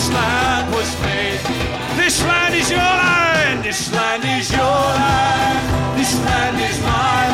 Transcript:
this land was made. This land is your land, this land is your land, this land is mine.